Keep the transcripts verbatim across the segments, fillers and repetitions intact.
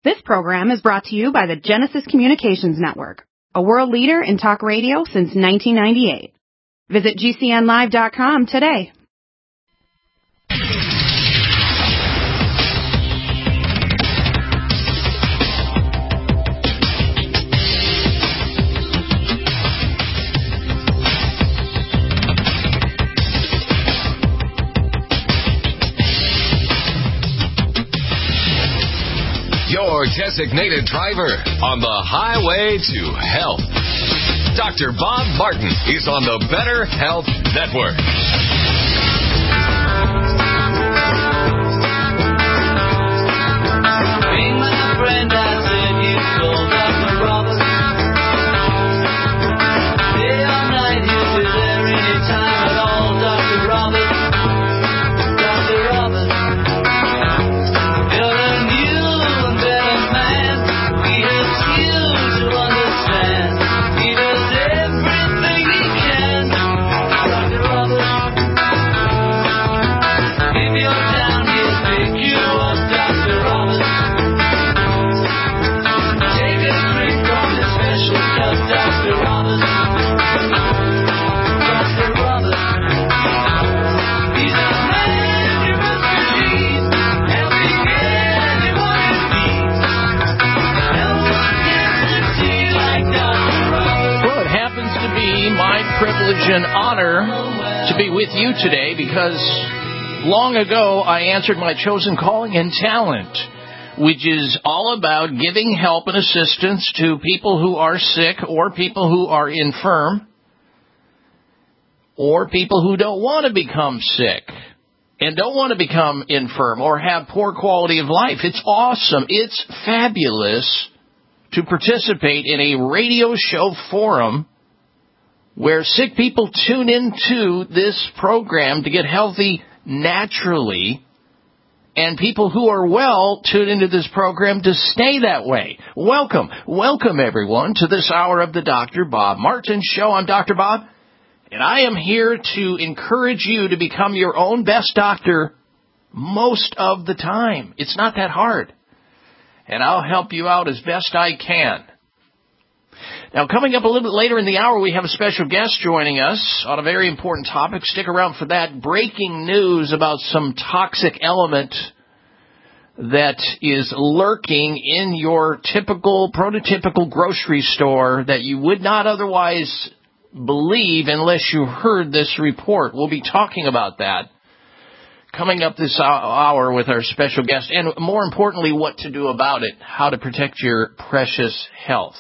This program is brought to you by the Genesis Communications Network, a world leader in talk radio since nineteen ninety-eight. Visit G C N live dot com today. Your designated driver on the highway to health. Doctor Bob Martin is on the Better Health Network. Being my friend, I said you told Doctor Roberts. Day or night, he'll be there anytime at all. Doctor Roberts, Doctor Roberts. You're a new and better man. He helps you to understand. He does everything he can. Doctor Roberts. If you're down, he'll pick you up. Doctor Roberts. Take a drink from his special cup. Doctor Roberts. Doctor Roberts. He's a man you must believe. Helping anyone in need. No one gets to see like Doctor Roberts. Well, it happens to be my privilege and honor to be with you today because long ago I answered my chosen calling and talent, which is all about giving help and assistance to people who are sick or people who are infirm or people who don't want to become sick and don't want to become infirm or have poor quality of life. It's awesome. It's fabulous to participate in a radio show forum where sick people tune into this program to get healthy naturally, and people who are well tune into this program to stay that way. Welcome, welcome everyone to this hour of the Doctor Bob Martin Show. I'm Doctor Bob, and I am here to encourage you to become your own best doctor most of the time. It's not that hard, and I'll help you out as best I can. Now, coming up a little bit later in the hour, we have a special guest joining us on a very important topic. Stick around for that. Breaking news about some toxic element that is lurking in your typical, prototypical grocery store that you would not otherwise believe unless you heard this report. We'll be talking about that coming up this hour with our special guest, and more importantly, what to do about it, how to protect your precious health.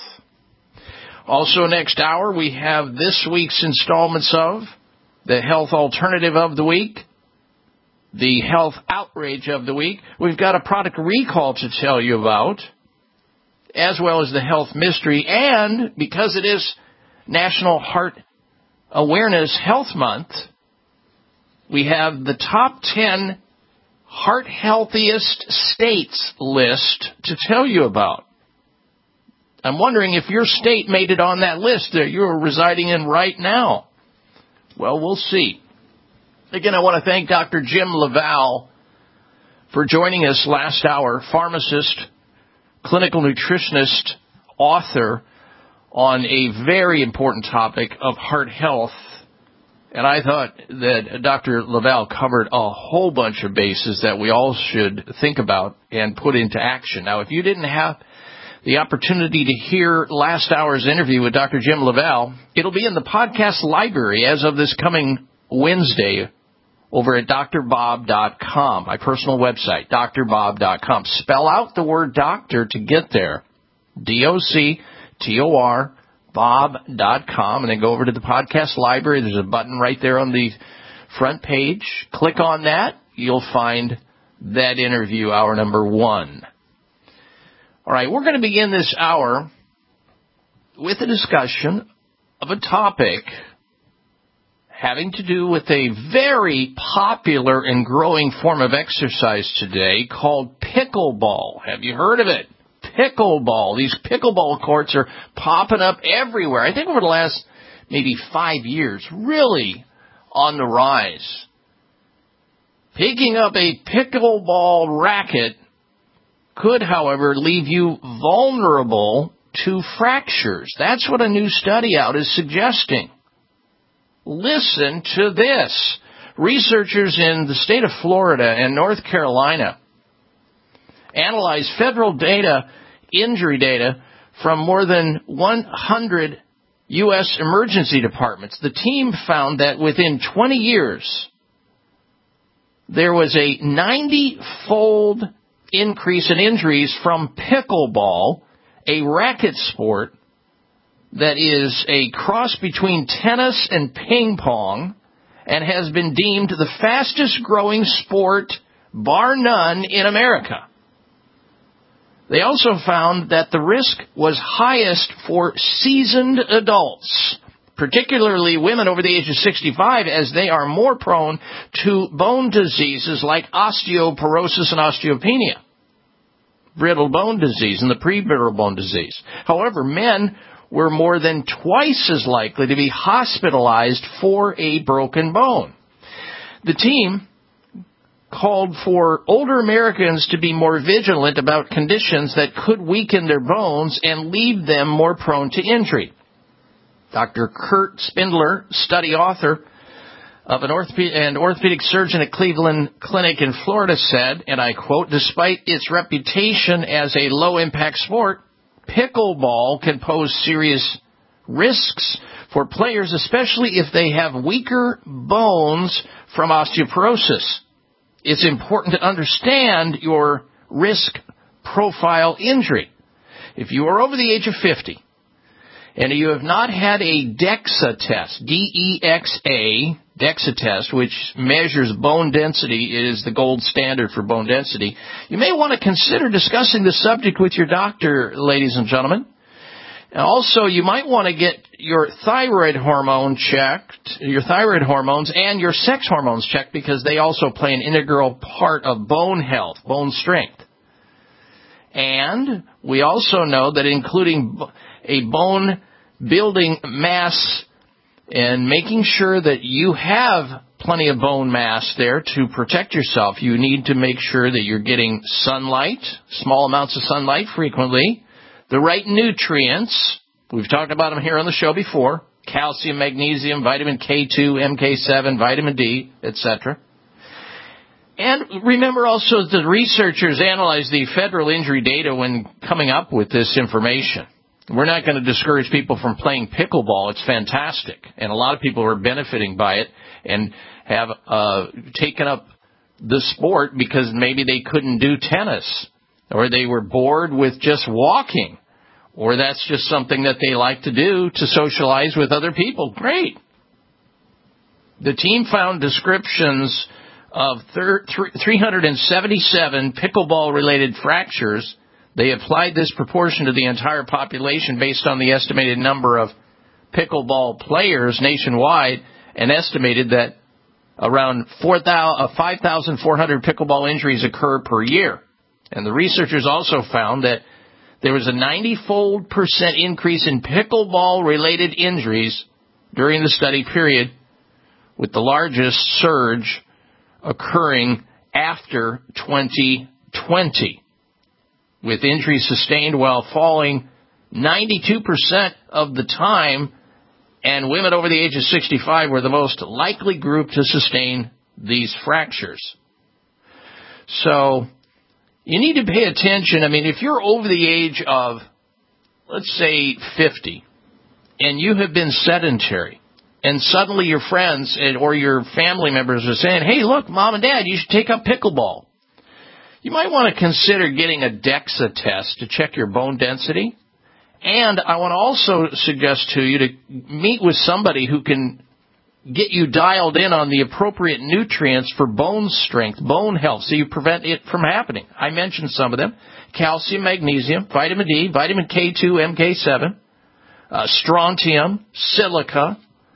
Also next hour, we have this week's installments of the Health Alternative of the Week, the Health Outrage of the Week. We've got a product recall to tell you about, as well as the Health Mystery. And because it is National Heart Awareness Health Month, we have the top ten heart healthiest states list to tell you about. I'm wondering if your state made it on that list that you're residing in right now. Well, we'll see. Again, I want to thank Doctor Jim LaValle for joining us last hour, pharmacist, clinical nutritionist, author on a very important topic of heart health. And I thought that Doctor LaValle covered a whole bunch of bases that we all should think about and put into action. Now, if you didn't have the opportunity to hear last hour's interview with Doctor Jim LaValle, it'll be in the podcast library as of this coming Wednesday over at D R bob dot com, my personal website, D R bob dot com. Spell out the word doctor to get there, D O C T O R, bob dot com, and then go over to the podcast library. There's a button right there on the front page. Click on that. You'll find that interview, hour number one. All right, we're going to begin this hour with a discussion of a topic having to do with a very popular and growing form of exercise today called pickleball. Have you heard of it? Pickleball. These pickleball courts are popping up everywhere. I think over the last maybe five years, really on the rise. Picking up a pickleball racket could, however, leave you vulnerable to fractures. That's what a new study out is suggesting. Listen to this. Researchers in the state of Florida and North Carolina analyzed federal data, injury data, from more than one hundred U S emergency departments. The team found that within twenty years, there was a ninety-fold increase in injuries from pickleball, a racket sport that is a cross between tennis and ping pong, and has been deemed the fastest growing sport, bar none, in America. They also found that the risk was highest for seasoned adults, particularly women over the age of sixty-five, as they are more prone to bone diseases like osteoporosis and osteopenia, brittle bone disease, and the pre-brittle bone disease. However, men were more than twice as likely to be hospitalized for a broken bone. The team called for older Americans to be more vigilant about conditions that could weaken their bones and leave them more prone to injury. Doctor Kurt Spindler, study author of an orthopedic and orthopedic surgeon at Cleveland Clinic in Florida, said, and I quote, "Despite its reputation as a low-impact sport, pickleball can pose serious risks for players, especially if they have weaker bones from osteoporosis. It's important to understand your risk profile injury. If you are over the age of fifty and you have not had a DEXA test, D E X A, DEXA test, which measures bone density, it is the gold standard for bone density, you may want to consider discussing the subject with your doctor, ladies and gentlemen. And also, you might want to get your thyroid hormone checked, your thyroid hormones and your sex hormones checked, because they also play an integral part of bone health, bone strength. And we also know that including a bone building mass and making sure that you have plenty of bone mass there to protect yourself, you need to make sure that you're getting sunlight, small amounts of sunlight frequently, the right nutrients. We've talked about them here on the show before: calcium, magnesium, vitamin K two, M K seven, vitamin D, et cetera. And remember also that the researchers analyzed the federal injury data when coming up with this information. We're not going to discourage people from playing pickleball. It's fantastic, and a lot of people are benefiting by it and have uh, taken up the sport because maybe they couldn't do tennis, or they were bored with just walking, or that's just something that they like to do to socialize with other people. Great. The team found descriptions of three hundred seventy-seven pickleball-related fractures. They applied this proportion to the entire population based on the estimated number of pickleball players nationwide, and estimated that around five thousand four hundred pickleball injuries occur per year. And the researchers also found that there was a ninety-fold percent increase in pickleball-related injuries during the study period, with the largest surge occurring after twenty twenty, with injuries sustained while falling ninety-two percent of the time, and women over the age of sixty-five were the most likely group to sustain these fractures. So you need to pay attention. I mean, if you're over the age of, let's say, fifty, and you have been sedentary, and suddenly your friends and, or your family members are saying, hey, look, Mom and Dad, you should take up pickleball, you might want to consider getting a DEXA test to check your bone density. And I want to also suggest to you to meet with somebody who can get you dialed in on the appropriate nutrients for bone strength, bone health, so you prevent it from happening. I mentioned some of them: calcium, magnesium, vitamin D, vitamin K two, M K seven, uh, strontium, silica,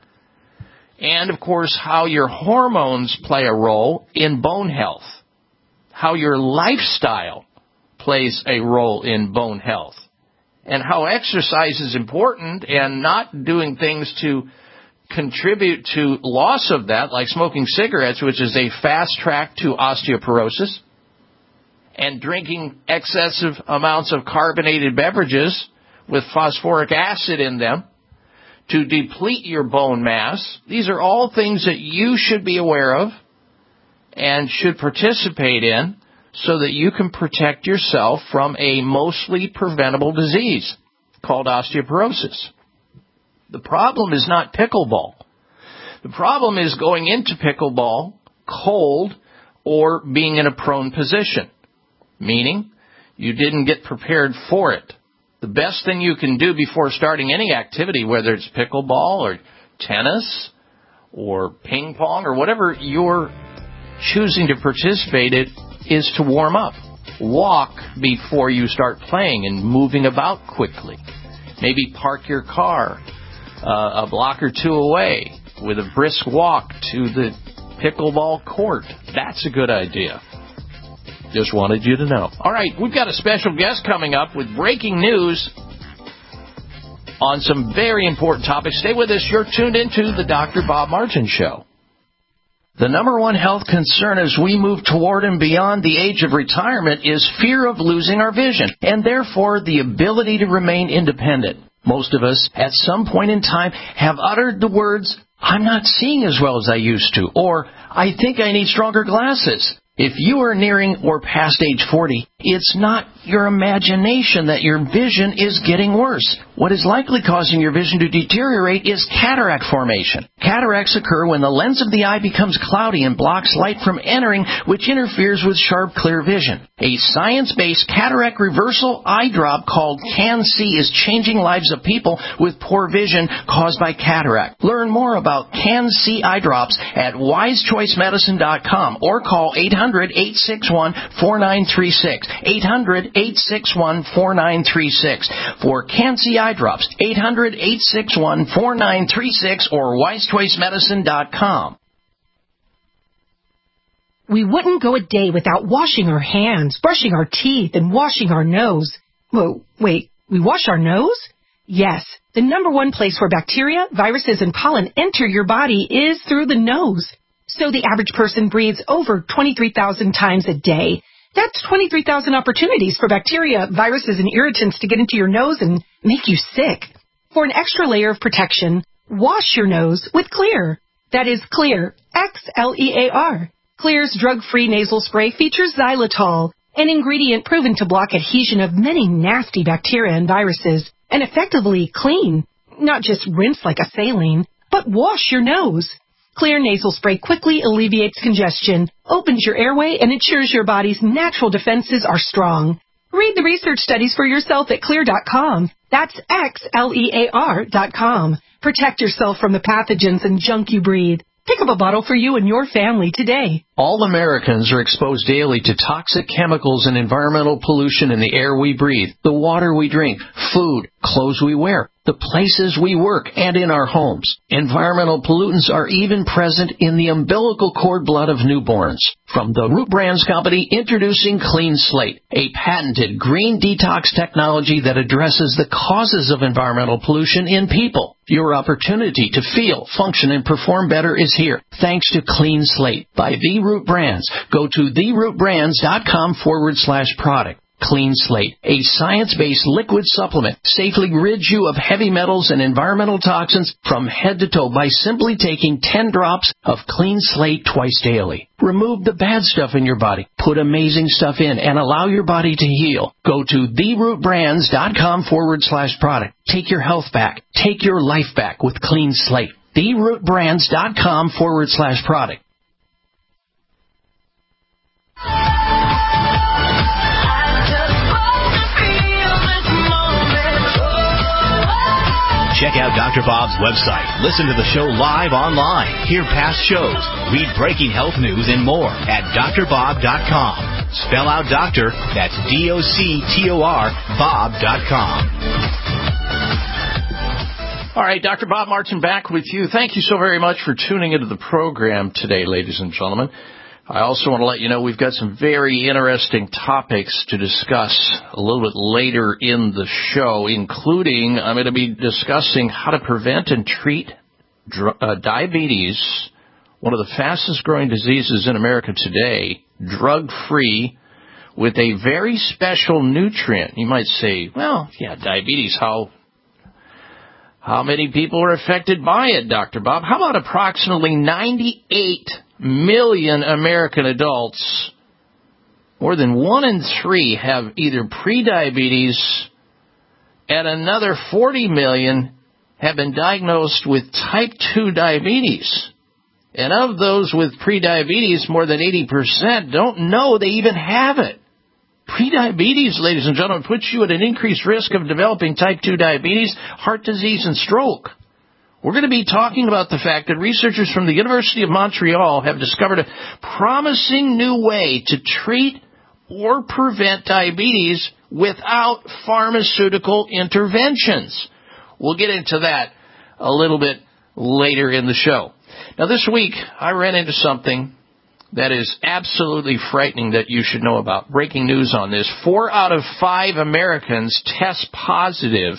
and, of course, how your hormones play a role in bone health, how your lifestyle plays a role in bone health, and how exercise is important, and not doing things to contribute to loss of that, like smoking cigarettes, which is a fast track to osteoporosis, and drinking excessive amounts of carbonated beverages with phosphoric acid in them to deplete your bone mass. These are all things that you should be aware of and should participate in so that you can protect yourself from a mostly preventable disease called osteoporosis. The problem is not pickleball. The problem is going into pickleball cold or being in a prone position, meaning you didn't get prepared for it. The best thing you can do before starting any activity, whether it's pickleball or tennis or ping pong or whatever you're choosing to participate in, is to warm up. Walk before you start playing and moving about quickly. Maybe park your car uh, a block or two away with a brisk walk to the pickleball court. That's a good idea. Just wanted you to know. All right, we've got a special guest coming up with breaking news on some very important topics. Stay with us. You're tuned into the Doctor Bob Martin Show. The number one health concern as we move toward and beyond the age of retirement is fear of losing our vision, and therefore the ability to remain independent. Most of us, at some point in time, have uttered the words, "I'm not seeing as well as I used to," or "I think I need stronger glasses." If you are nearing or past age forty, it's not your imagination that your vision is getting worse. What is likely causing your vision to deteriorate is cataract formation. Cataracts occur when the lens of the eye becomes cloudy and blocks light from entering, which interferes with sharp, clear vision. A science-based cataract reversal eye drop called Can-C is changing lives of people with poor vision caused by cataract. Learn more about Can-C eye drops at wise choice medicine dot com or call eight hundred, eight six one, four nine three six. eight hundred, eight six one, four nine three six. For Can-C eye drops, eight hundred, eight six one, four nine three six or wise choice medicine dot com. We wouldn't go a day without washing our hands, brushing our teeth, and washing our nose. Whoa, wait, we wash our nose? Yes, the number one place where bacteria, viruses, and pollen enter your body is through the nose. So the average person breathes over twenty-three thousand times a day. That's twenty-three thousand opportunities for bacteria, viruses, and irritants to get into your nose and make you sick. For an extra layer of protection, wash your nose with Xlear. That is Xlear, X L E A R. Xlear's drug-free nasal spray features xylitol, an ingredient proven to block adhesion of many nasty bacteria and viruses, and effectively clean. Not just rinse like a saline, but wash your nose. Xlear nasal spray quickly alleviates congestion, opens your airway, and ensures your body's natural defenses are strong. Read the research studies for yourself at Xlear dot com. That's X L E A R dot com. Protect yourself from the pathogens and junk you breathe. Pick up a bottle for you and your family today. All Americans are exposed daily to toxic chemicals and environmental pollution in the air we breathe, the water we drink, food, clothes we wear, the places we work, and in our homes. Environmental pollutants are even present in the umbilical cord blood of newborns. From the Root Brands Company, introducing Clean Slate, a patented green detox technology that addresses the causes of environmental pollution in people. Your opportunity to feel, function, and perform better is here, thanks to Clean Slate by The Root Brands. Go to the root brands dot com forward slash product. Clean Slate, a science-based liquid supplement, safely rids you of heavy metals and environmental toxins from head to toe by simply taking ten drops of Clean Slate twice daily. Remove the bad stuff in your body, put amazing stuff in, and allow your body to heal. Go to the root brands dot com forward slash product. Take your health back. Take your life back with Clean Slate. the root brands dot com forward slash product. Check out Doctor Bob's website. Listen to the show live online. Hear past shows. Read breaking health news and more at D R bob dot com. Spell out doctor, that's D O C T O R, bob dot com. All right, Doctor Bob Martin back with you. Thank you so very much for tuning into the program today, ladies and gentlemen. I also want to let you know we've got some very interesting topics to discuss a little bit later in the show, including I'm going to be discussing how to prevent and treat dr- uh, diabetes, one of the fastest growing diseases in America today, drug-free, with a very special nutrient. You might say, well, yeah, diabetes, how how many people are affected by it, Doctor Bob? How about approximately ninety-eight million American adults, more than one in three have either prediabetes, and another forty million have been diagnosed with type two diabetes. And of those with prediabetes, more than eighty percent don't know they even have it. Prediabetes, ladies and gentlemen, puts you at an increased risk of developing type two diabetes, heart disease, and stroke. We're going to be talking about the fact that researchers from the University of Montreal have discovered a promising new way to treat or prevent diabetes without pharmaceutical interventions. We'll get into that a little bit later in the show. Now, this week, I ran into something that is absolutely frightening that you should know about. Breaking news on this. Four out of five Americans test positive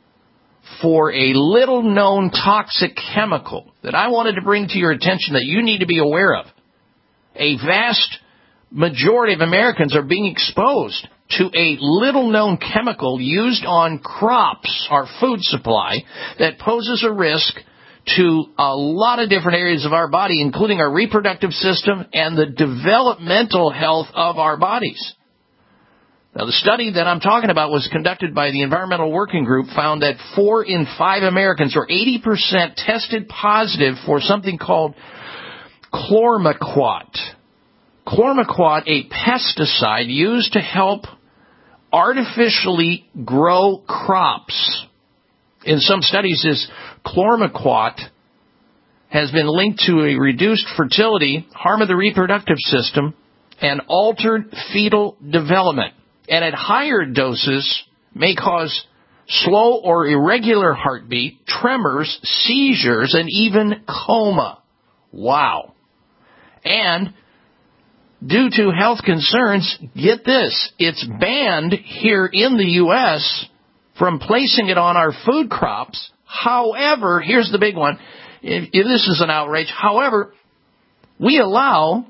for a little-known toxic chemical that I wanted to bring to your attention that you need to be aware of. A vast majority of Americans are being exposed to a little-known chemical used on crops, our food supply, that poses a risk to a lot of different areas of our body, including our reproductive system and the developmental health of our bodies. Now, the study that I'm talking about was conducted by the Environmental Working Group, found that four in five Americans, or eighty percent, tested positive for something called chlormequat. Chlormequat, a pesticide used to help artificially grow crops. In some studies, this chlormequat has been linked to a reduced fertility, harm of the reproductive system, and altered fetal development. And at higher doses may cause slow or irregular heartbeat, tremors, seizures, and even coma. Wow. And due to health concerns, get this, it's banned here in the U S from placing it on our food crops. However, here's the big one. If, if this is an outrage. However, we allow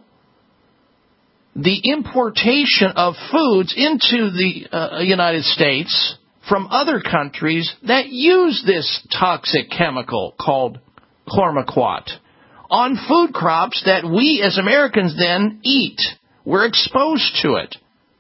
the importation of foods into the uh, United States from other countries that use this toxic chemical called chlormequat on food crops that we as Americans then eat. We're exposed to it.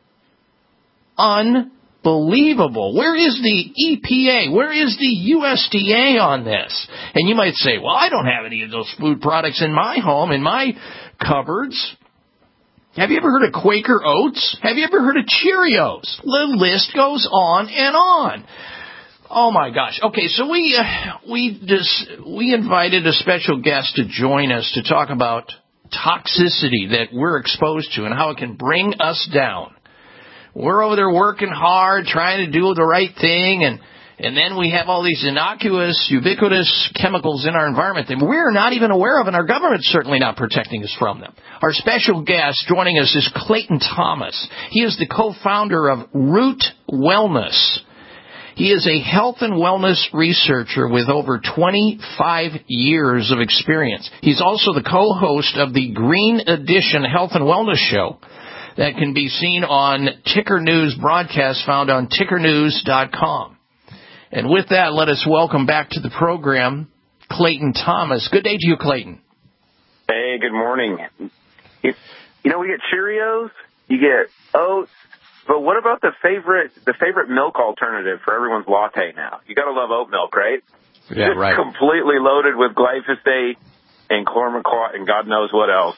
Unbelievable. Where is the E P A? Where is the U S D A on this? And you might say, well, I don't have any of those food products in my home, in my cupboards. Have you ever heard of Quaker Oats? Have you ever heard of Cheerios? The list goes on and on. Oh my gosh. Okay, so we uh, we just we invited a special guest to join us to talk about toxicity that we're exposed to and how it can bring us down. We're over there working hard, trying to do the right thing, and and then we have all these innocuous, ubiquitous chemicals in our environment that we're not even aware of, and our government's certainly not protecting us from them. Our special guest joining us is Clayton Thomas. He is the co-founder of Root Wellness. He is a health and wellness researcher with over twenty-five years of experience. He's also the co-host of the Green Edition Health and Wellness Show that can be seen on Ticker News broadcast found on ticker news dot com. And with that, let us welcome back to the program Clayton Thomas. Good day to you, Clayton. Hey, good morning. You, you know, we get Cheerios, you get oats, but what about the favorite the favorite milk alternative for everyone's latte now? You got to love oat milk, right? Yeah, it's right. Completely loaded with glyphosate and chlormequat and God knows what else.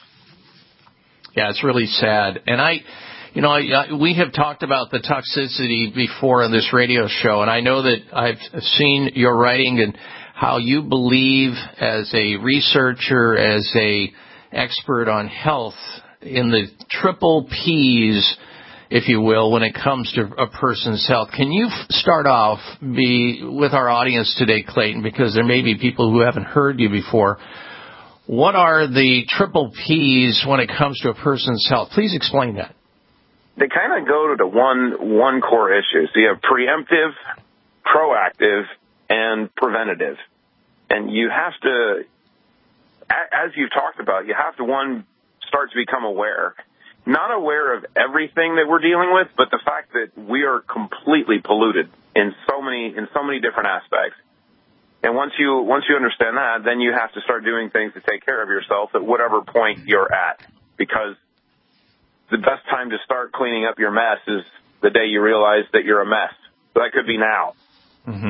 Yeah, it's really sad. And I, you know, I, I, we have talked about the toxicity before on this radio show, and I know that I've seen your writing and how you believe as a researcher, as a expert on health, in the triple P's, if you will, when it comes to a person's health. Can you start off be with our audience today, Clayton, because there may be people who haven't heard you before. What are the triple P's when it comes to a person's health? Please explain that. They kind of go to the one one core issue. So you have preemptive, proactive, and preventative. And you have to, as you've talked about, you have to, one, start to become aware. not aware of everything that we're dealing with, but the fact that we are completely polluted in so many in so many different aspects. And once you once you understand that, then you have to start doing things to take care of yourself at whatever point you're at, because the best time to start cleaning up your mess is the day you realize that you're a mess. So that could be now. Mm-hmm.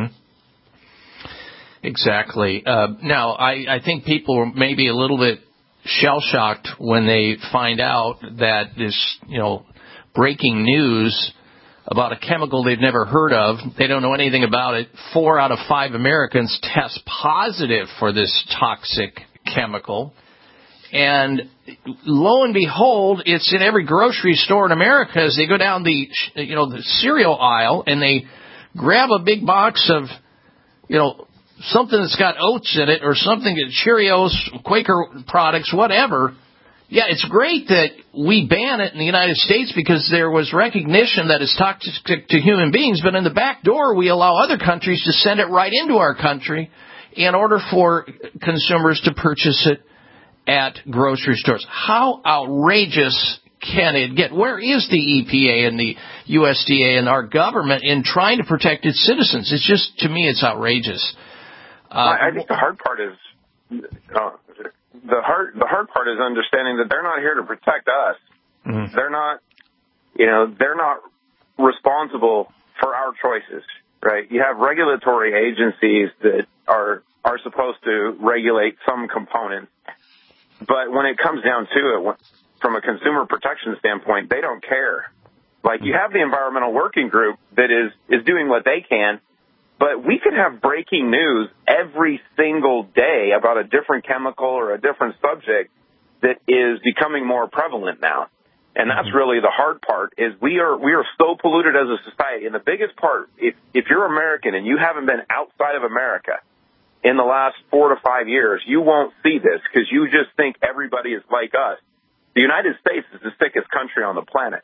Exactly. Uh, now, I, I think people are maybe a little bit shell-shocked when they find out that this, you know, breaking news about a chemical they've never heard of, they don't know anything about it. Four out of five Americans test positive for this toxic chemical. And lo and behold, it's in every grocery store in America as they go down the, you know, the cereal aisle and they grab a big box of, you know, something that's got oats in it or something, Cheerios, Quaker products, whatever. Yeah, it's great that we ban it in the United States because there was recognition that it's toxic to human beings, but in the back door we allow other countries to send it right into our country in order for consumers to purchase it at grocery stores. How outrageous can it get? Where is the E P A and the U S D A and our government in trying to protect its citizens? It's just, to me, it's outrageous. Uh, I think the hard part is uh, the hard the hard part is understanding that they're not here to protect us. Mm-hmm. They're not, you know, they're not responsible for our choices, right? You have regulatory agencies that are are supposed to regulate some components, but when it comes down to it, when, from a consumer protection standpoint, they don't care. Like, you have the Environmental Working Group that is is doing what they can. But we could have breaking news every single day about a different chemical or a different subject that is becoming more prevalent now. And that's really the hard part, is we are we are so polluted as a society. And the biggest part, if, if you're American and you haven't been outside of America in the last four to five years, you won't see this because you just think everybody is like us. The United States is the sickest country on the planet.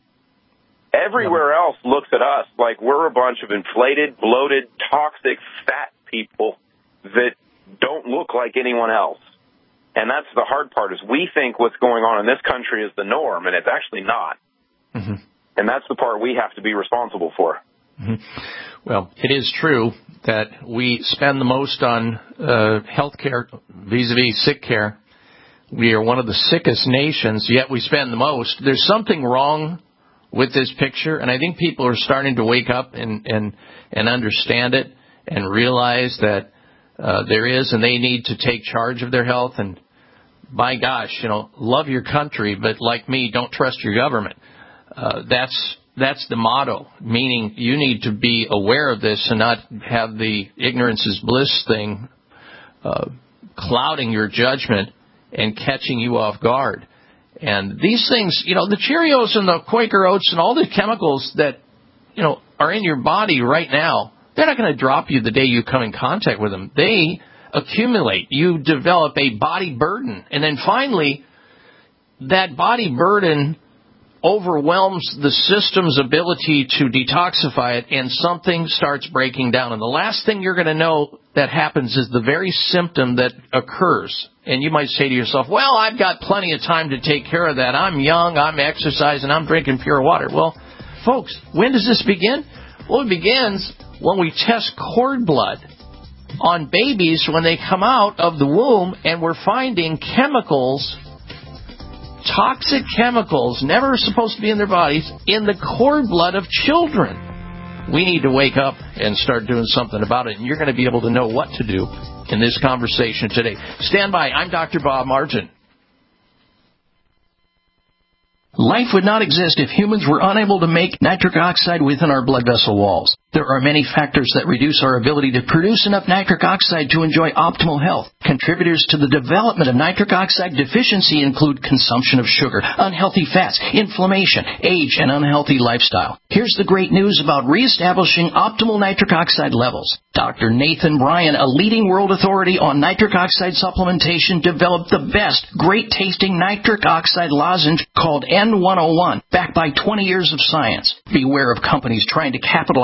Everywhere else looks at us like we're a bunch of inflated, bloated, toxic, fat people that don't look like anyone else. And that's the hard part, is we think what's going on in this country is the norm, and it's actually not. Mm-hmm. And that's the part we have to be responsible for. Mm-hmm. Well, it is true that we spend the most on uh, health care vis-a-vis sick care. We are one of the sickest nations, yet we spend the most. There's something wrong with this picture, and I think people are starting to wake up and and, and understand it and realize that uh, there is, and they need to take charge of their health. And by gosh, you know, love your country, but like me, don't trust your government. Uh, that's that's the motto, meaning you need to be aware of this and not have the ignorance is bliss thing uh, clouding your judgment and catching you off guard. And these things, you know, the Cheerios and the Quaker Oats and all the chemicals that, you know, are in your body right now, they're not going to drop you the day you come in contact with them. They accumulate. You develop a body burden. And then finally, that body burden overwhelms the system's ability to detoxify it, and something starts breaking down. And the last thing you're going to know that happens is the very symptom that occurs. And you might say to yourself, well, I've got plenty of time to take care of that. I'm young, I'm exercising, I'm drinking pure water. Well, folks, when does this begin? Well, it begins when we test cord blood on babies when they come out of the womb, and we're finding chemicals, toxic chemicals, never supposed to be in their bodies, in the cord blood of children. We need to wake up and start doing something about it, and you're going to be able to know what to do in this conversation today. Stand by. I'm Doctor Bob Martin. Life would not exist if humans were unable to make nitric oxide within our blood vessel walls. There are many factors that reduce our ability to produce enough nitric oxide to enjoy optimal health. Contributors to the development of nitric oxide deficiency include consumption of sugar, unhealthy fats, inflammation, age, and unhealthy lifestyle. Here's the great news about reestablishing optimal nitric oxide levels. Doctor Nathan Bryan, a leading world authority on nitric oxide supplementation, developed the best, great-tasting nitric oxide lozenge called N one oh one, backed by twenty years of science. Beware of companies trying to capitalize on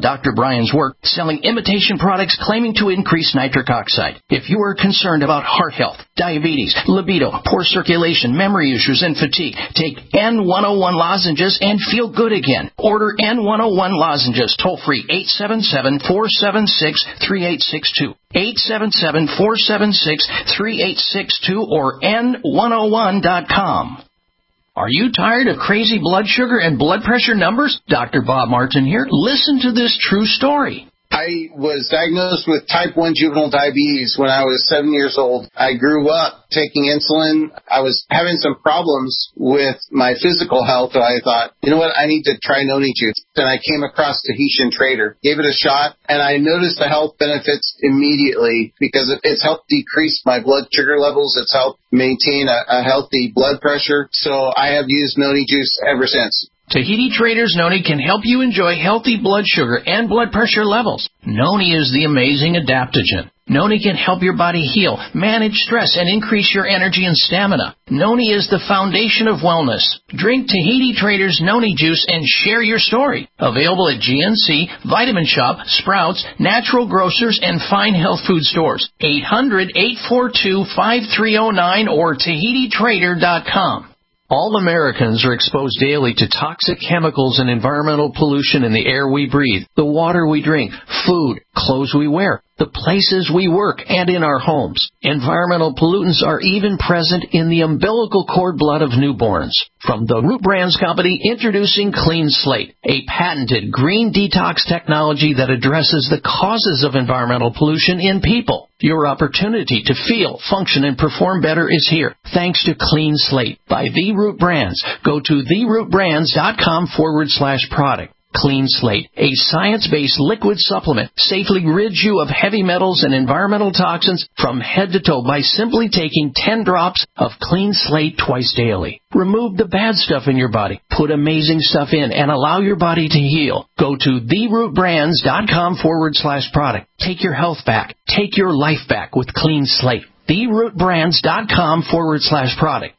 Doctor Brian's work selling imitation products claiming to increase nitric oxide. If you are concerned about heart health, diabetes, libido, poor circulation, memory issues, and fatigue, take N one oh one lozenges and feel good again. Order N one oh one lozenges toll free eight seven seven, four seven six, three eight six two. eight seven seven, four seven six, three eight six two or N one oh one dot com. Are you tired of crazy blood sugar and blood pressure numbers? Doctor Bob Martin here. Listen to this true story. I was diagnosed with type one juvenile diabetes when I was seven years old. I grew up taking insulin. I was having some problems with my physical health, so I thought, you know what, I need to try Noni Juice. Then I came across Tahitian Trader, gave it a shot, and I noticed the health benefits immediately because it's helped decrease my blood sugar levels. It's helped maintain a, a healthy blood pressure. So I have used Noni Juice ever since. Tahiti Trader's Noni can help you enjoy healthy blood sugar and blood pressure levels. Noni is the amazing adaptogen. Noni can help your body heal, manage stress, and increase your energy and stamina. Noni is the foundation of wellness. Drink Tahiti Trader's Noni Juice and share your story. Available at G N C, Vitamin Shop, Sprouts, Natural Grocers, and fine health food stores. eight hundred, eight four two, five three oh nine or Tahiti Trader dot com. All Americans are exposed daily to toxic chemicals and environmental pollution in the air we breathe, the water we drink, food, clothes we wear, the places we work, and in our homes. Environmental pollutants are even present in the umbilical cord blood of newborns. From the Root Brands Company, introducing Clean Slate, a patented green detox technology that addresses the causes of environmental pollution in people. Your opportunity to feel, function, and perform better is here, thanks to Clean Slate by The Root Brands. Go to the root brands dot com forward slash product. Clean Slate, a science-based liquid supplement, safely rids you of heavy metals and environmental toxins from head to toe by simply taking ten drops of Clean Slate twice daily. Remove the bad stuff in your body, put amazing stuff in, and allow your body to heal. Go to the root brands dot com forward slash product. Take your health back. Take your life back with Clean Slate. the root brands dot com forward slash product.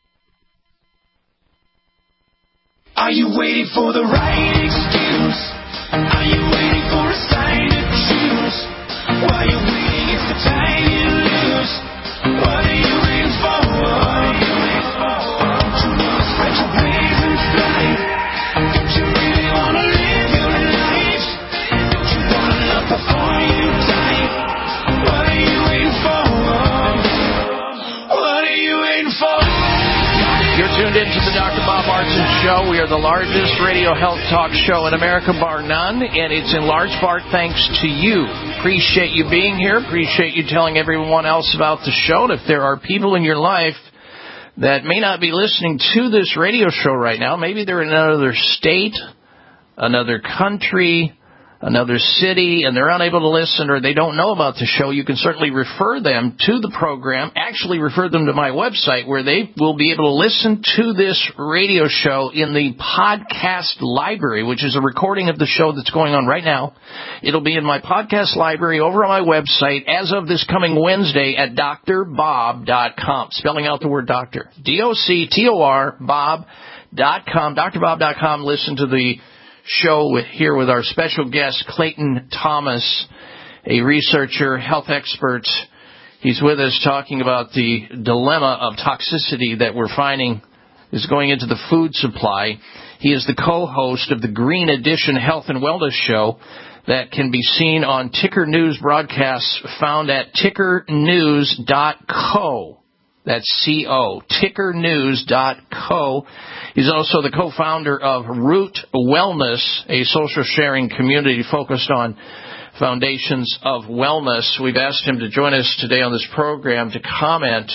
Are you waiting for the right excuse? Are you waiting for a sign to choose? While you're waiting, it's the time you lose. What are you waiting for? Don't you want to spread your wings and fly? Don't you really want to live your life? Don't you want to love before you die? What are you waiting for? What are you waiting for? You're tuned into the Doctor Bob Martin Show. We are the largest radio health talk show in America, bar none, and it's in large part thanks to you. Appreciate you being here. Appreciate you telling everyone else about the show. And if there are people in your life that may not be listening to this radio show right now, maybe they're in another state, another country, another city, and they're unable to listen or they don't know about the show, you can certainly refer them to the program, actually refer them to my website where they will be able to listen to this radio show in the podcast library, which is a recording of the show that's going on right now. It'll be in my podcast library over on my website as of this coming Wednesday at doctor bob dot com, spelling out the word doctor. D O C T O R, bob dot com, doctor bob dot com. Listen to the show with, here with our special guest, Clayton Thomas, a researcher, health expert. He's with us talking about the dilemma of toxicity that we're finding is going into the food supply. He is the co-host of the Green Edition Health and Wellness Show that can be seen on Ticker News broadcasts found at ticker news dot co. That's C O, ticker news dot co. He's also the co-founder of Root Wellness, a social sharing community focused on foundations of wellness. We've asked him to join us today on this program to comment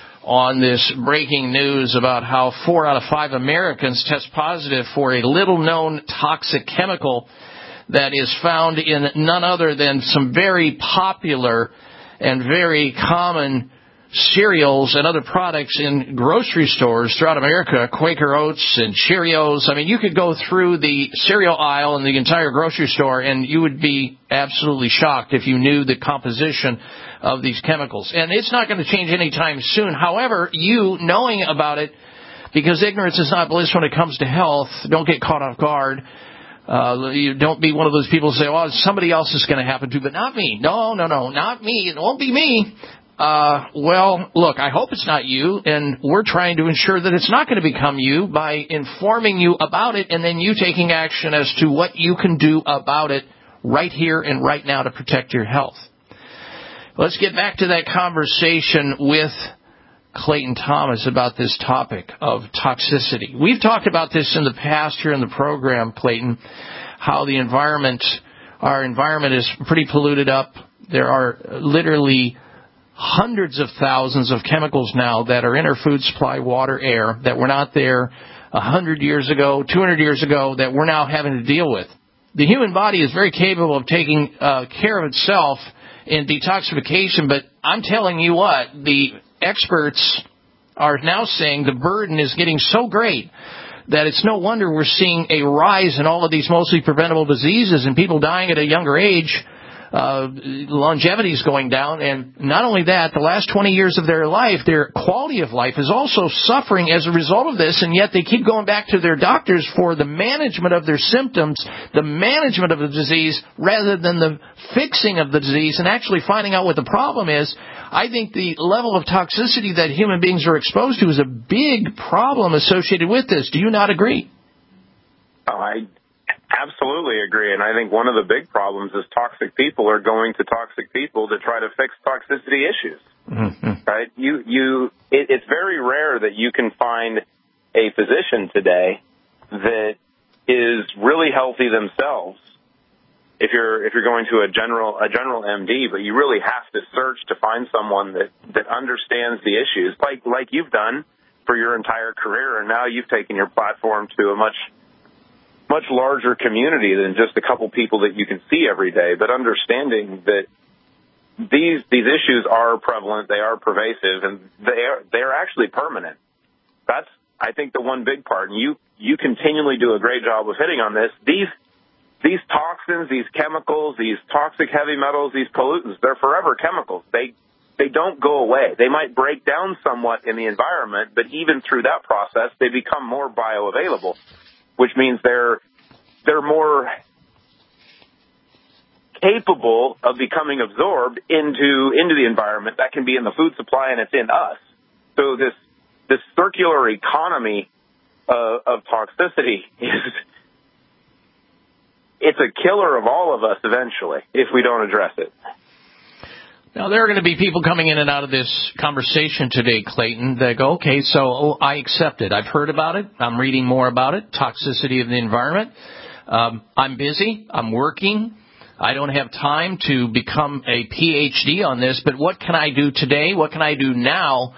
on this breaking news about how four out of five Americans test positive for a little-known toxic chemical that is found in none other than some very popular and very common cereals and other products in grocery stores throughout America, Quaker Oats and Cheerios. I mean, you could go through the cereal aisle in the entire grocery store and you would be absolutely shocked if you knew the composition of these chemicals. And it's not going to change anytime soon. However, you knowing about it, because ignorance is not bliss when it comes to health, don't get caught off guard. Uh, you don't be one of those people who say, well, somebody else is going to happen to, but not me. No, no, no, not me. It won't be me. Uh, well, look, I hope it's not you, and we're trying to ensure that it's not going to become you by informing you about it and then you taking action as to what you can do about it right here and right now to protect your health. Let's get back to that conversation with Clayton Thomas about this topic of toxicity. We've talked about this in the past here in the program, Clayton, how the environment, our environment is pretty polluted up. There are literally hundreds of thousands of chemicals now that are in our food supply, water, air, that were not there one hundred years ago, two hundred years ago, that we're now having to deal with. The human body is very capable of taking uh, care of itself in detoxification, but I'm telling you what, the experts are now saying the burden is getting so great that it's no wonder we're seeing a rise in all of these mostly preventable diseases and people dying at a younger age. Uh, longevity is going down, and not only that, the last twenty years of their life, their quality of life is also suffering as a result of this, and yet they keep going back to their doctors for the management of their symptoms, the management of the disease, rather than the fixing of the disease and actually finding out what the problem is. I think the level of toxicity that human beings are exposed to is a big problem associated with this. Do you not agree? Oh, I absolutely agree, and I think one of the big problems is toxic people are going to toxic people to try to fix toxicity issues. Mm-hmm. Right? You, you, it, it's very rare that you can find a physician today that is really healthy themselves. If you're if you're going to a general a general M D, but you really have to search to find someone that, that understands the issues, like like you've done for your entire career, and now you've taken your platform to a much much larger community than just a couple people that you can see every day, but understanding that these these issues are prevalent, they are pervasive, and they are they are actually permanent. That's, I think, the one big part, and you you continually do a great job of hitting on this. These these toxins, these chemicals, these toxic heavy metals, these pollutants, they're forever chemicals. They they don't go away. They might break down somewhat in the environment, but even through that process, they become more bioavailable, which means they're they're more capable of becoming absorbed into into the environment. That can be in the food supply, and it's in us. So this this circular economy uh, of toxicity is it's a killer of all of us eventually if we don't address it. Now, there are going to be people coming in and out of this conversation today, Clayton, that go, okay, so oh, I accept it. I've heard about it. I'm reading more about it, toxicity of the environment. Um, I'm busy. I'm working. I don't have time to become a P H D on this, but what can I do today? What can I do now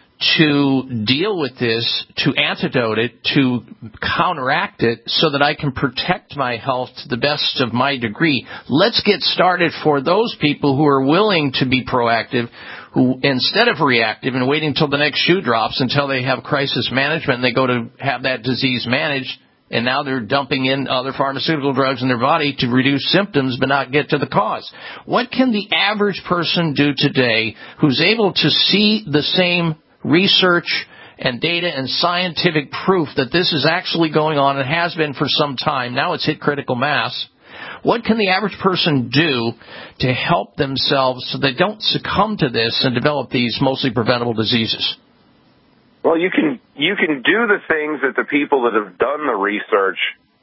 to deal with this, to antidote it, to counteract it so that I can protect my health to the best of my degree? Let's get started for those people who are willing to be proactive, who instead of reactive and waiting until the next shoe drops until they have crisis management and they go to have that disease managed, and now they're dumping in other pharmaceutical drugs in their body to reduce symptoms but not get to the cause. What can the average person do today who's able to see the same research and data and scientific proof that this is actually going on and has been for some time? Now it's hit critical mass. What can the average person do to help themselves so they don't succumb to this and develop these mostly preventable diseases? Well, you can you can do the things that the people that have done the research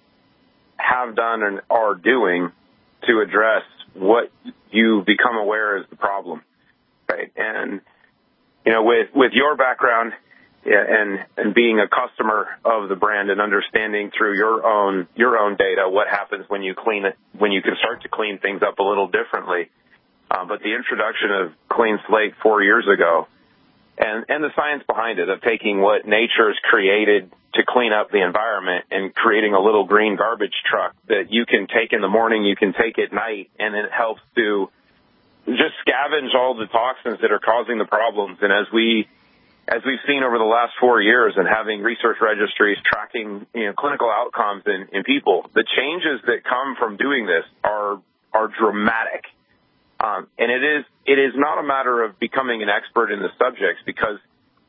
have done and are doing to address what you become aware is the problem, right? And you know, with with your background yeah, and and being a customer of the brand and understanding through your own your own data what happens when you clean it, when you can start to clean things up a little differently. Uh, but the introduction of Clean Slate four years ago, and and the science behind it of taking what nature has created to clean up the environment and creating a little green garbage truck that you can take in the morning, you can take at night, and it helps to just scavenge all the toxins that are causing the problems. And as we, as we've seen over the last four years and having research registries tracking, you know, clinical outcomes in, in people, the changes that come from doing this are, are dramatic. Um, and it is, it is not a matter of becoming an expert in the subjects, because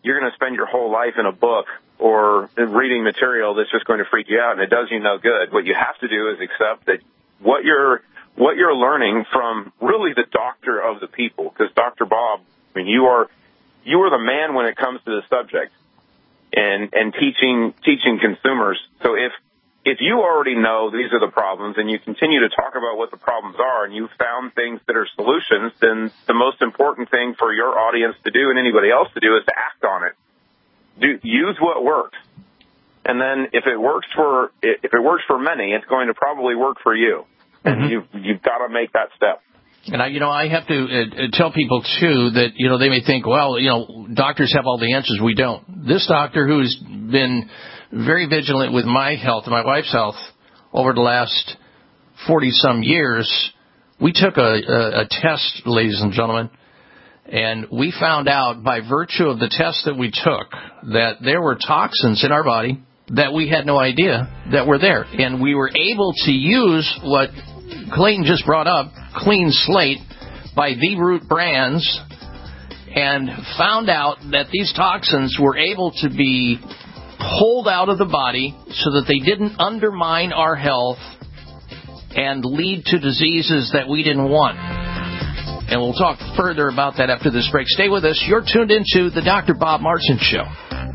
you're going to spend your whole life in a book or reading material that's just going to freak you out, and it does you no good. What you have to do is accept that what you're what you're learning from really the doctor of the people, because Doctor Bob, I mean, you are you are the man when it comes to the subject, and and teaching teaching consumers. So if if you already know these are the problems and you continue to talk about what the problems are and you've found things that are solutions, then the most important thing for your audience to do and anybody else to do is to act on it. Do, use what works. And then if it works for if it works for many, it's going to probably work for you. And mm-hmm. you've, you've got to make that step. And, I, you know, I have to uh, tell people, too, that, you know, they may think, well, you know, doctors have all the answers. We don't. This doctor, who's been very vigilant with my health and my wife's health over the last forty-some years, we took a, a, a test, ladies and gentlemen, and we found out by virtue of the test that we took that there were toxins in our body that we had no idea that were there. And we were able to use what Clayton just brought up, Clean Slate, by The Root Brands, and found out that these toxins were able to be pulled out of the body so that they didn't undermine our health and lead to diseases that we didn't want. And we'll talk further about that after this break. Stay with us. You're tuned into the Doctor Bob Martin Show.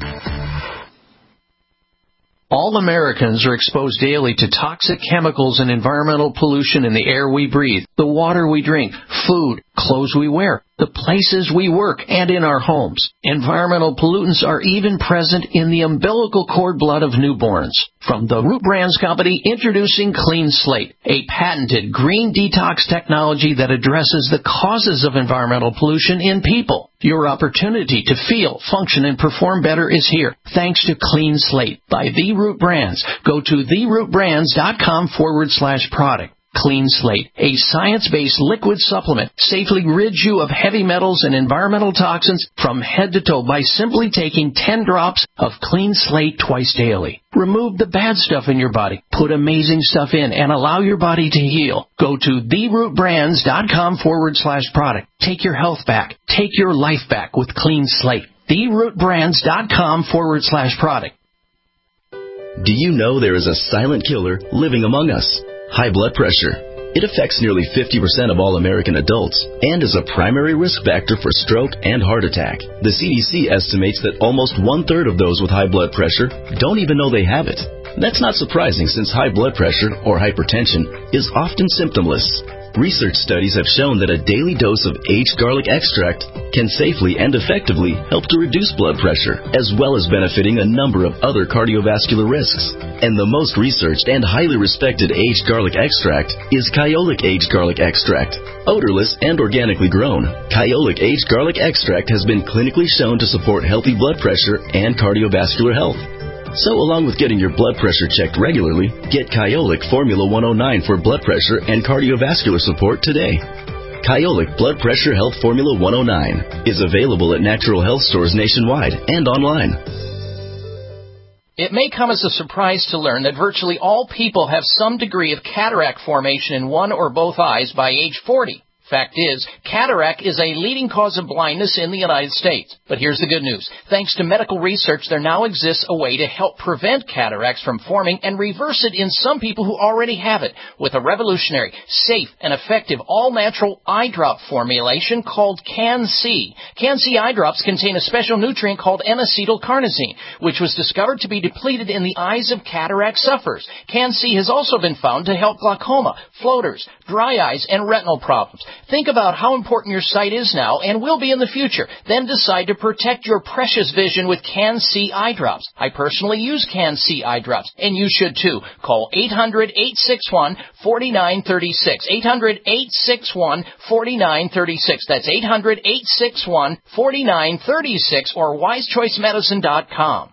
All Americans are exposed daily to toxic chemicals and environmental pollution in the air we breathe, the water we drink, food, clothes we wear, the places we work, and in our homes. Environmental pollutants are even present in the umbilical cord blood of newborns. From the Root Brands Company, introducing Clean Slate, a patented green detox technology that addresses the causes of environmental pollution in people. Your opportunity to feel, function, and perform better is here, thanks to Clean Slate by The Root Brands. Go to therootbrands.com forward slash product. Clean Slate, a science-based liquid supplement, safely rids you of heavy metals and environmental toxins from head to toe by simply taking ten drops of Clean Slate twice daily. Remove the bad stuff in your body, put amazing stuff in, and allow your body to heal. Go to therootbrands.com forward slash product. Take your health back. Take your life back with Clean Slate. therootbrands.com forward slash product. Do you know there is a silent killer living among us? High blood pressure. It affects nearly fifty percent of all American adults and is a primary risk factor for stroke and heart attack. The C D C estimates that almost one-third of those with high blood pressure don't even know they have it. That's not surprising since high blood pressure, or hypertension, is often symptomless. Research studies have shown that a daily dose of aged garlic extract can safely and effectively help to reduce blood pressure, as well as benefiting a number of other cardiovascular risks. And the most researched and highly respected aged garlic extract is Kyolic Aged Garlic Extract. Odorless and organically grown, Kyolic Aged Garlic Extract has been clinically shown to support healthy blood pressure and cardiovascular health. So along with getting your blood pressure checked regularly, get Kyolic Formula one oh nine for blood pressure and cardiovascular support today. Kyolic Blood Pressure Health Formula one oh nine is available at natural health stores nationwide and online. It may come as a surprise to learn that virtually all people have some degree of cataract formation in one or both eyes by age forty. Fact is, cataract is a leading cause of blindness in the United States. But here's the good news. Thanks to medical research, there now exists a way to help prevent cataracts from forming and reverse it in some people who already have it with a revolutionary, safe, and effective all-natural eye drop formulation called Can-C. Can-C eye drops contain a special nutrient called N-acetylcarnosine, which was discovered to be depleted in the eyes of cataract sufferers. Can-C has also been found to help glaucoma, floaters, dry eyes, and retinal problems. Think about how important your sight is now and will be in the future. Then decide to protect your precious vision with Can-C eye drops. I personally use Can-C eye drops, and you should too. Call eight hundred, eight six one, four nine three six. eight hundred, eight six one, four nine three six. That's eight hundred, eight six one, four nine three six or wise choice medicine dot com.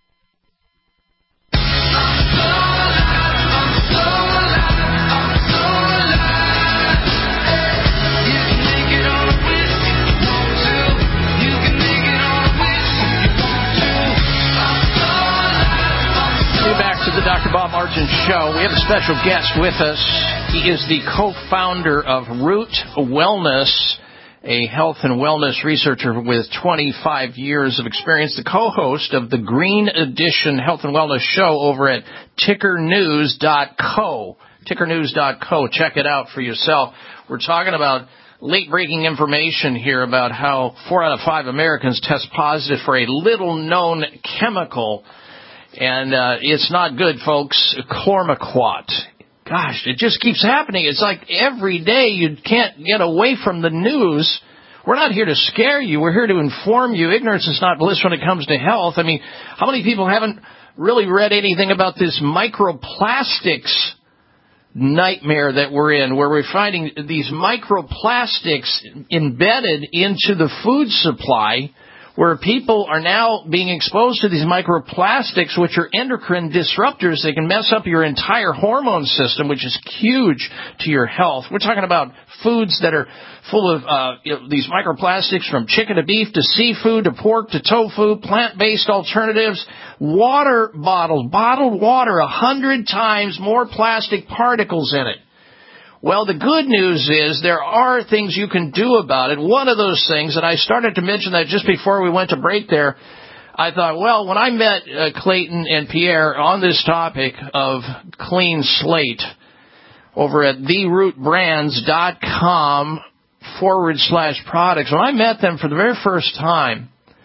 The Doctor Bob Martin Show. We have a special guest with us. He is the co-founder of Root Wellness, a health and wellness researcher with twenty-five years of experience, the co-host of the Green Edition Health and Wellness Show over at ticker news dot co. ticker news dot co. Check it out for yourself. We're talking about late-breaking information here about how four out of five Americans test positive for a little-known chemical, and uh, it's not good, folks. Chlormequat. Gosh, it just keeps happening. It's like every day you can't get away from the news. We're not here to scare you. We're here to inform you. Ignorance is not bliss when it comes to health. I mean, how many people haven't really read anything about this microplastics nightmare that we're in, where we're finding these microplastics embedded into the food supply, where people are now being exposed to these microplastics, which are endocrine disruptors. They can mess up your entire hormone system, which is huge to your health. We're talking about foods that are full of uh, you know, these microplastics, from chicken to beef to seafood to pork to tofu, plant-based alternatives, water bottles, bottled water, a hundred times more plastic particles in it. Well, the good news is there are things you can do about it. One of those things, and I started to mention that just before we went to break there, I thought, well, when I met uh, Clayton and Pierre on this topic of clean slate over at the root brands dot com forward slash products, when I met them for the very first time,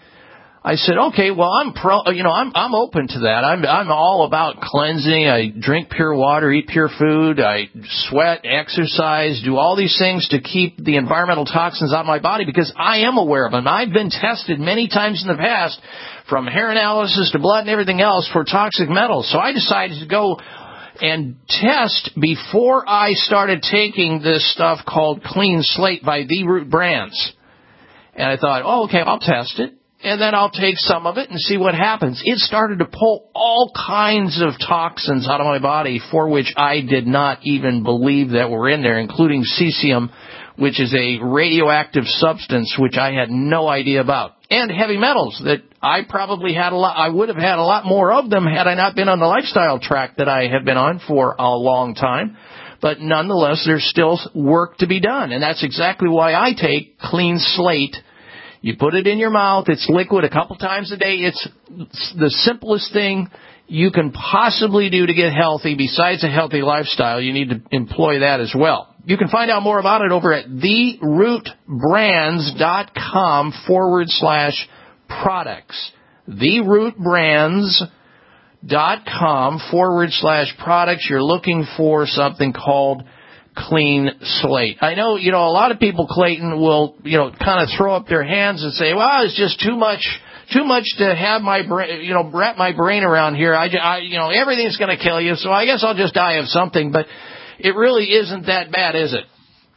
I said, okay, well, I'm pro, you know, I'm, I'm open to that. I'm, I'm all about cleansing. I drink pure water, eat pure food. I sweat, exercise, do all these things to keep the environmental toxins out of my body because I am aware of them. I've been tested many times in the past, from hair analysis to blood and everything else, for toxic metals. So I decided to go and test before I started taking this stuff called Clean Slate by The Root Brands. And I thought, oh, okay, I'll test it. And then I'll take some of it and see what happens. It started to pull all kinds of toxins out of my body for which I did not even believe that were in there, including cesium, which is a radioactive substance which I had no idea about, and heavy metals that I probably had a lot. I would have had a lot more of them had I not been on the lifestyle track that I have been on for a long time. But nonetheless, there's still work to be done, and that's exactly why I take Clean Slate. You put it in your mouth. It's liquid a couple times a day. It's the simplest thing you can possibly do to get healthy. Besides a healthy lifestyle, you need to employ that as well. You can find out more about it over at the root brands dot com forward slash products. the root brands dot com forward slash products. You're looking for something called Clean Slate. I know, you know, a lot of people, Clayton, will, you know, kind of throw up their hands and say, well, it's just too much, too much to have my brain, you know, wrap my brain around here. I, I you know, everything's going to kill you, so I guess I'll just die of something. But it really isn't that bad, is it?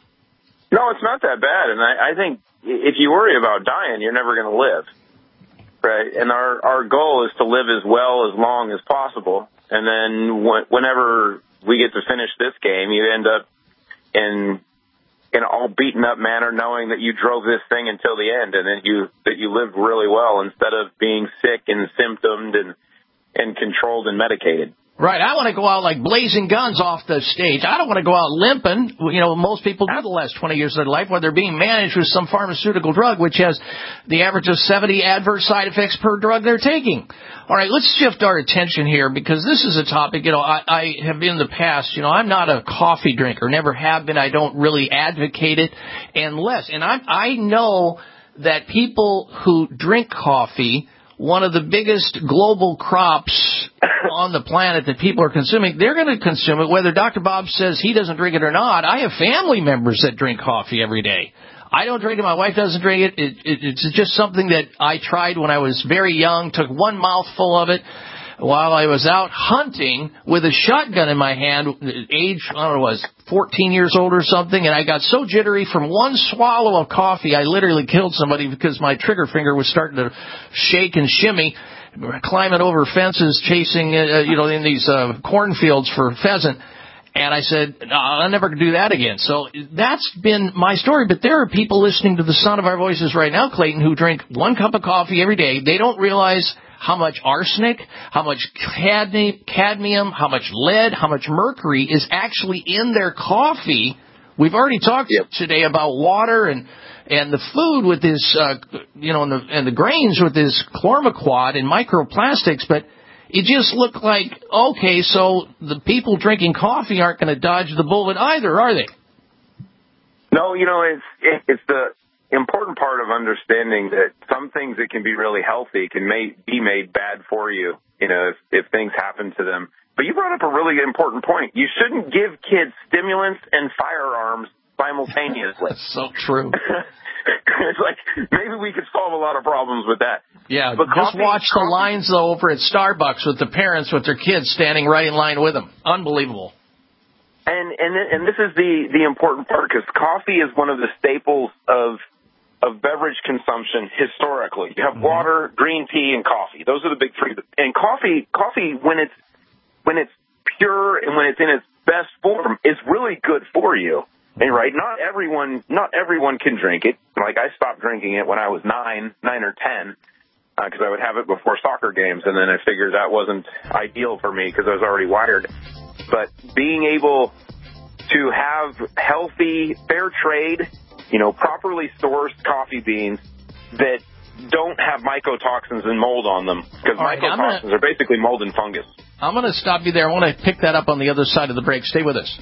No, it's not that bad. And I, I think if you worry about dying, you're never going to live. Right? And our, our goal is to live as well as long as possible. And then when, whenever we get to finish this game, you end up in in all beaten up manner, knowing that you drove this thing until the end, and that you that you lived really well instead of being sick and symptomed and and controlled and medicated. Right. I want to go out like blazing guns off the stage. I don't want to go out limping. You know, most people do the last twenty years of their life where they're being managed with some pharmaceutical drug, which has the average of seventy adverse side effects per drug they're taking. All right, let's shift our attention here, because this is a topic, you know, I, I have in the past, you know, I'm not a coffee drinker, never have been. I don't really advocate it unless, and I, I know that people who drink coffee, one of the biggest global crops on the planet that people are consuming, they're going to consume it whether Doctor Bob says he doesn't drink it or not. I have family members that drink coffee every day. I don't drink it. My wife doesn't drink it. It, it. It's just something that I tried when I was very young, took one mouthful of it while I was out hunting with a shotgun in my hand, age, I don't know, was fourteen years old or something, and I got so jittery from one swallow of coffee, I literally killed somebody because my trigger finger was starting to shake and shimmy, climbing over fences, chasing, uh, you know, in these uh, cornfields for pheasant. And I said, no, I'll never do that again. So that's been my story. But there are people listening to the sound of our voices right now, Clayton, who drink one cup of coffee every day. They don't realize how much arsenic, how much cadmium, how much lead, how much mercury is actually in their coffee We've already talked Yep. today about water and and the food with this, uh, you know, and the, and the grains with this chlormequat and microplastics, but it just looked like, okay, so the people drinking coffee aren't going to dodge the bullet either, are they? No, you know, it's it, it's the important part of understanding that some things that can be really healthy can may, be made bad for you, you know, if, if things happen to them. But you brought up a really important point. You shouldn't give kids stimulants and firearms simultaneously. That's so true. It's like, maybe we could solve a lot of problems with that. Yeah, but just coffee, watch the coffee, lines, though, over at Starbucks with the parents with their kids standing right in line with them. Unbelievable. And and and this is the the important part, because coffee is one of the staples of of beverage consumption historically. You have mm-hmm. water, green tea, and coffee. Those are the big three. And coffee, coffee when it's when it's pure and when it's in its best form, is really good for you. And right, not everyone not everyone can drink it. Like, I stopped drinking it when I was nine, nine or ten, because uh, I would have it before soccer games, and then I figured that wasn't ideal for me because I was already wired. But being able to have healthy, fair trade, you know, properly sourced coffee beans that don't have mycotoxins and mold on them, because right, mycotoxins gonna, are basically mold and fungus. I'm going to stop you there. I want to pick that up on the other side of the break. Stay with us.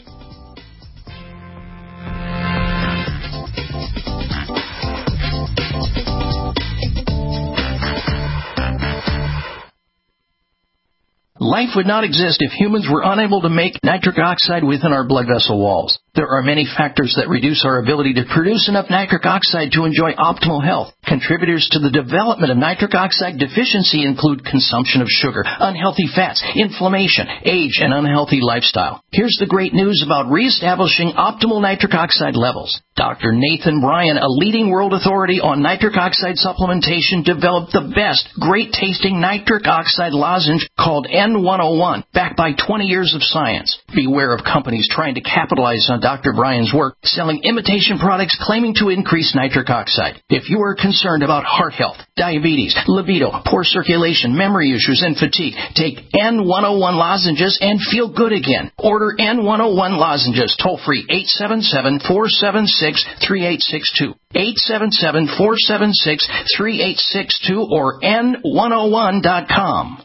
Life would not exist if humans were unable to make nitric oxide within our blood vessel walls. There are many factors that reduce our ability to produce enough nitric oxide to enjoy optimal health. Contributors to the development of nitric oxide deficiency include consumption of sugar, unhealthy fats, inflammation, age, and unhealthy lifestyle. Here's the great news about reestablishing optimal nitric oxide levels. Doctor Nathan Bryan, a leading world authority on nitric oxide supplementation, developed the best, great-tasting nitric oxide lozenge called N one oh one, backed by twenty years of science. Beware of companies trying to capitalize on Doctor Bryan's work, selling imitation products claiming to increase nitric oxide. If you are concerned about heart health, diabetes, libido, poor circulation, memory issues, and fatigue, take N one oh one lozenges and feel good again. Order N one oh one lozenges toll-free eight seven seven, four seven six, three eight six two. eight seven seven, four seven six, three eight six two or N one oh one dot com.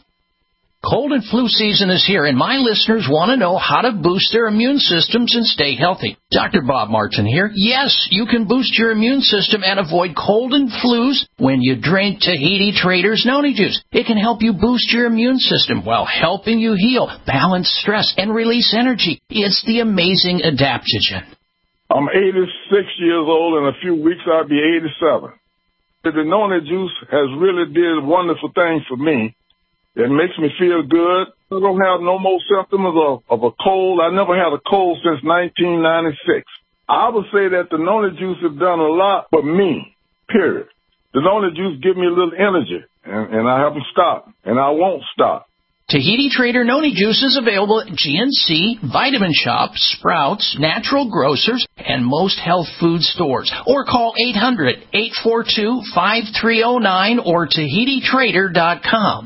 Cold and flu season is here, and my listeners want to know how to boost their immune systems and stay healthy. Doctor Bob Martin here. Yes, you can boost your immune system and avoid cold and flus when you drink Tahiti Traders Noni Juice. It can help you boost your immune system while helping you heal, balance stress, and release energy. It's the amazing adaptogen. I'm eighty-six years old. In a few weeks, I'll be eighty-seven. The Noni Juice has really did wonderful things for me. It makes me feel good. I don't have no more symptoms of, of a cold. I never had a cold since nineteen ninety-six. I would say that the Noni Juice has done a lot for me, period. The Noni Juice gives me a little energy, and, and I haven't stopped, and I won't stop. Tahiti Trader Noni Juice is available at G N C, Vitamin Shop, Sprouts, Natural Grocers, and most health food stores. Or call eight hundred, eight four two, five three zero nine or Tahiti Trader dot com.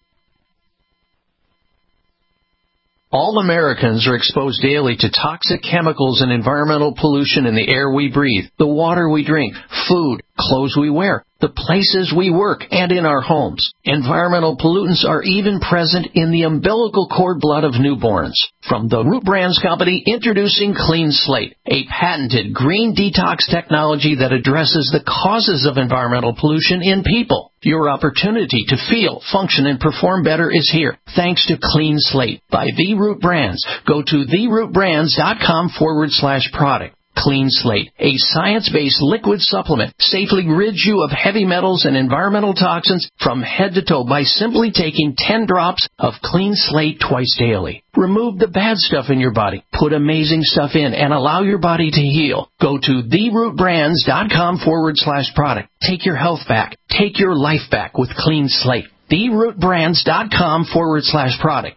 All Americans are exposed daily to toxic chemicals and environmental pollution in the air we breathe, the water we drink, food, clothes we wear, the places we work, and in our homes. Environmental pollutants are even present in the umbilical cord blood of newborns. From the Root Brands Company, introducing Clean Slate, a patented green detox technology that addresses the causes of environmental pollution in people. Your opportunity to feel, function, and perform better is here, thanks to Clean Slate by The Root Brands. Go to the root brands dot com forward slash product. Clean Slate, a science-based liquid supplement, safely rids you of heavy metals and environmental toxins from head to toe by simply taking ten drops of Clean Slate twice daily. Remove the bad stuff in your body, put amazing stuff in, and allow your body to heal. Go to the root brands dot com forward slash product. Take your health back. Take your life back with Clean Slate. the root brands dot com forward slash product.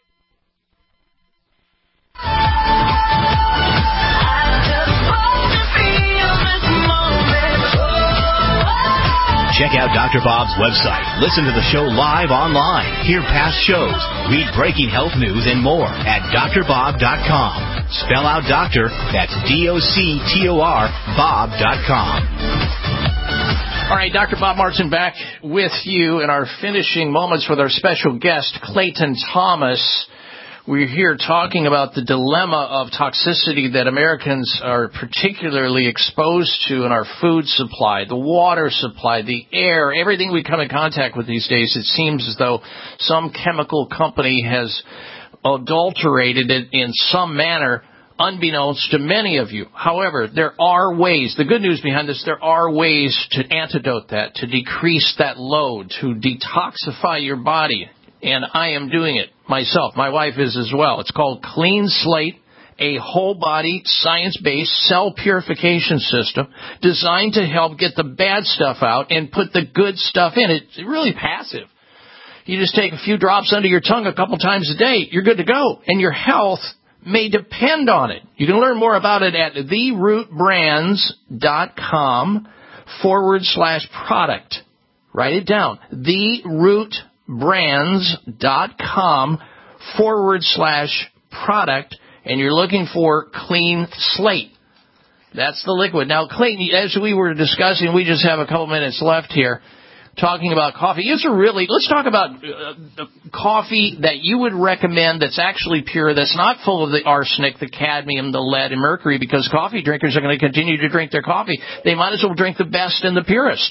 Check out Doctor Bob's website. Listen to the show live online. Hear past shows. Read breaking health news and more at D R bob dot com. Spell out doctor, that's D O C T O R, Bob dot com. All right, Doctor Bob Martin back with you in our finishing moments with our special guest, Clayton Thomas. We're here talking about the dilemma of toxicity that Americans are particularly exposed to in our food supply, the water supply, the air, everything we come in contact with these days. It seems as though some chemical company has adulterated it in some manner, unbeknownst to many of you. However, there are ways, the good news behind this, there are ways to antidote that, to decrease that load, to detoxify your body. And I am doing it myself. My wife is as well. It's called Clean Slate, a whole-body, science-based cell purification system designed to help get the bad stuff out and put the good stuff in. It's really passive. You just take a few drops under your tongue a couple times a day. You're good to go. And your health may depend on it. You can learn more about it at therootbrands.com forward slash product. Write it down. therootbrands.com forward slash product. And you're looking for Clean Slate. That's the liquid. Now, Clayton, as we were discussing, we just have a couple minutes left here, talking about coffee. Is there really, let's talk about uh, the coffee that you would recommend that's actually pure, that's not full of the arsenic, the cadmium, the lead, and mercury, because coffee drinkers are going to continue to drink their coffee. They might as well drink the best and the purest.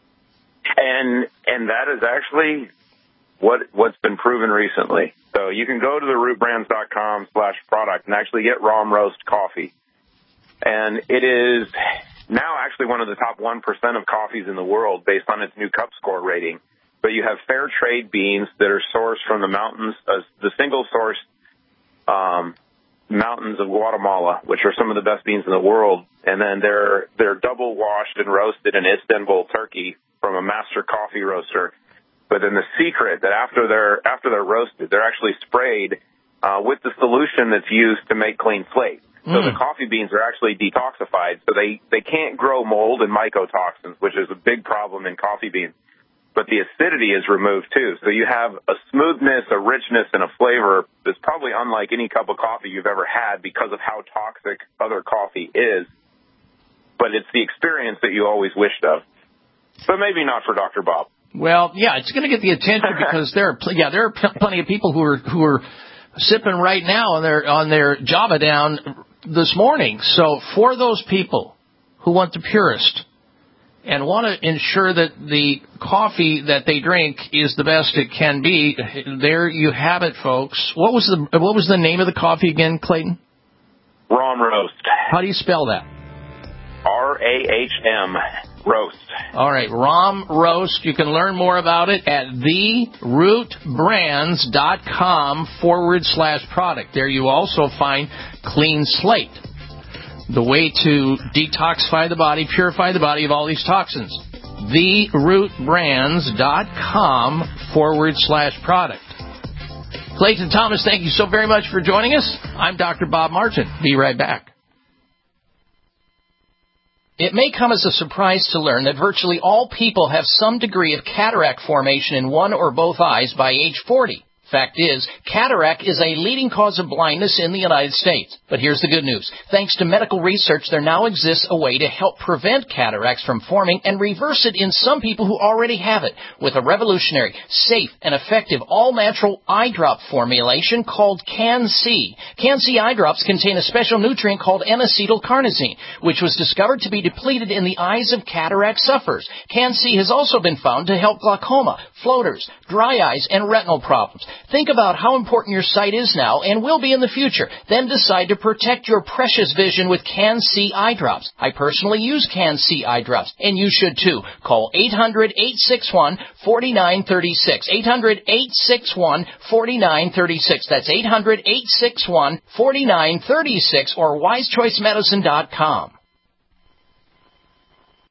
And and that is actually what, what's been proven recently. So you can go to therootbrands.com slash product and actually get Rom Roast coffee. And it is now actually one of the top one percent of coffees in the world based on its new cup score rating. But you have fair trade beans that are sourced from the mountains, uh, the single source um, mountains of Guatemala, which are some of the best beans in the world. And then they're they're double washed and roasted in Istanbul, Turkey, from a master coffee roaster. But then the secret that after they're after they're roasted, they're actually sprayed uh, with the solution that's used to make Clean Slate. So mm. the coffee beans are actually detoxified, so they, they can't grow mold and mycotoxins, which is a big problem in coffee beans. But the acidity is removed, too. So you have a smoothness, a richness, and a flavor that's probably unlike any cup of coffee you've ever had because of how toxic other coffee is. But it's the experience that you always wished of. But maybe not for Doctor Bob. Well, yeah, it's going to get the attention because there are, pl- yeah, there are pl- plenty of people who are who are sipping right now on their on their Java Down this morning. So for those people who want the purest and want to ensure that the coffee that they drink is the best it can be, there you have it, folks. What was the what was the name of the coffee again, Clayton? Rom Roast. How do you spell that? R A H M. Roast. All right, Rom Roast. You can learn more about it at therootbrands.com forward slash product. There you also find Clean Slate, the way to detoxify the body, purify the body of all these toxins. therootbrands.com forward slash product. Clayton Thomas, thank you so very much for joining us. I'm Doctor Bob Martin. Be right back. It may come as a surprise to learn that virtually all people have some degree of cataract formation in one or both eyes by age forty. Fact is, cataract is a leading cause of blindness in the United States. But here's the good news. Thanks to medical research, there now exists a way to help prevent cataracts from forming and reverse it in some people who already have it with a revolutionary, safe, and effective all-natural eye drop formulation called Can-C. Can-C eye drops contain a special nutrient called N-acetylcarnosine, which was discovered to be depleted in the eyes of cataract sufferers. Can-C has also been found to help glaucoma, floaters, dry eyes, and retinal problems. Think about how important your sight is now and will be in the future. Then decide to protect your precious vision with Can-C eye drops. I personally use Can-C eye drops, and you should too. Call eight hundred, eight six one, four nine three six. eight hundred, eight six one, four nine three six. That's eight hundred, eight six one, four nine three six or wise choice medicine dot com.